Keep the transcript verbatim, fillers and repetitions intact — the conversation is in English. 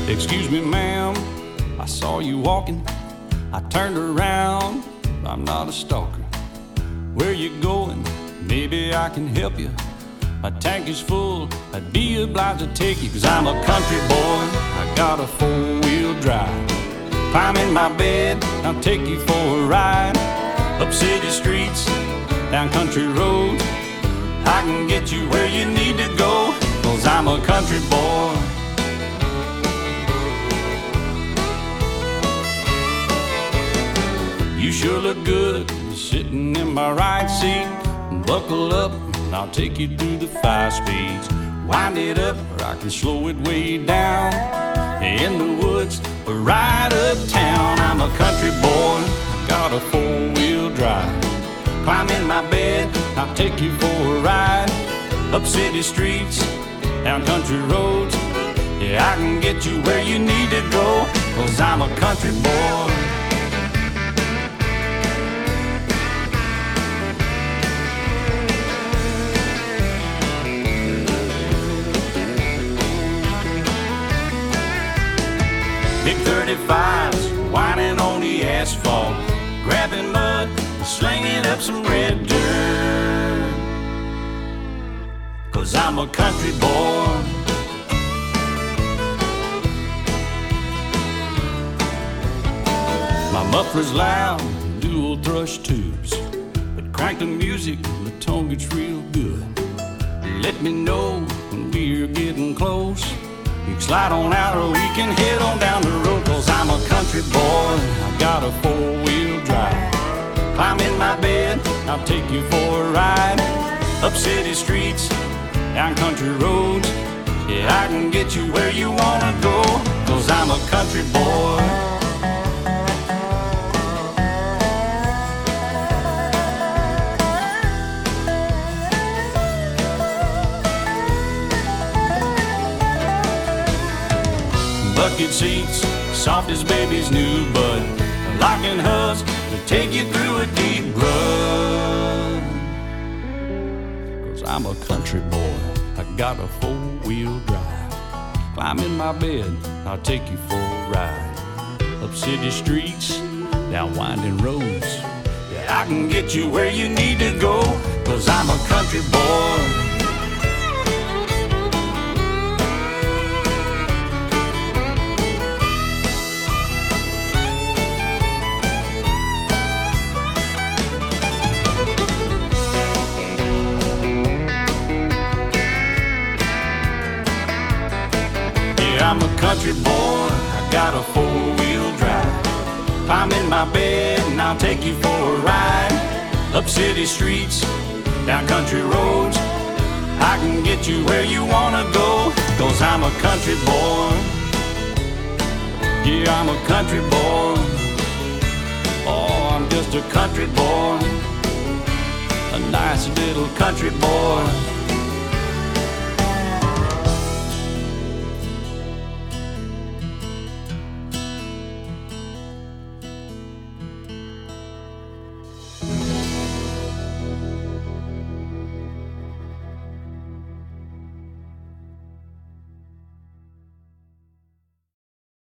Excuse me, ma'am, I saw you walking. I turned around, I'm not a stalker. Where you going? Maybe I can help you. My tank is full, I'd be obliged to take you. Cause I'm a country boy, I got a four-wheel drive. Climb in my bed, I'll take you for a ride. Up city streets, down country roads, I can get you where you need to go. Cause I'm a country boy. You sure look good sitting in my right seat. Buckle up, and I'll take you through the five speeds. Wind it up, or I can slow it way down. In the woods, or right uptown. I'm a country boy, I got a four-wheel drive. Climb in my bed, I'll take you for a ride. Up city streets, down country roads, yeah, I can get you where you need to go. Cause I'm a country boy. Big thirty-fives, whining on the asphalt, grabbing mud, slinging up some red dirt. Cause I'm a country boy. My muffler's loud, dual thrush tubes, but crank the music, the tone gets real good. Let me know when we're getting close. You can slide on out or we can head on down the road. Cause I'm a country boy, I got a four-wheel drive. Climb in my bed, I'll take you for a ride. Up city streets, down country roads, yeah, I can get you where you wanna go. Cause I'm a country boy. Bucket seats, soft as baby's new bud, locking hubs to take you through a deep rut. Cause I'm a country boy, I got a four-wheel drive. Climb in my bed, I'll take you for a ride. Up city streets, down winding roads, yeah, I can get you where you need to go. Cause I'm a country boy. I'm a country boy, I got a four-wheel drive. Climb in my bed and I'll take you for a ride. Up city streets, down country roads, I can get you where you wanna go. Cause I'm a country boy. Yeah, I'm a country boy. Oh, I'm just a country boy. A nice little country boy.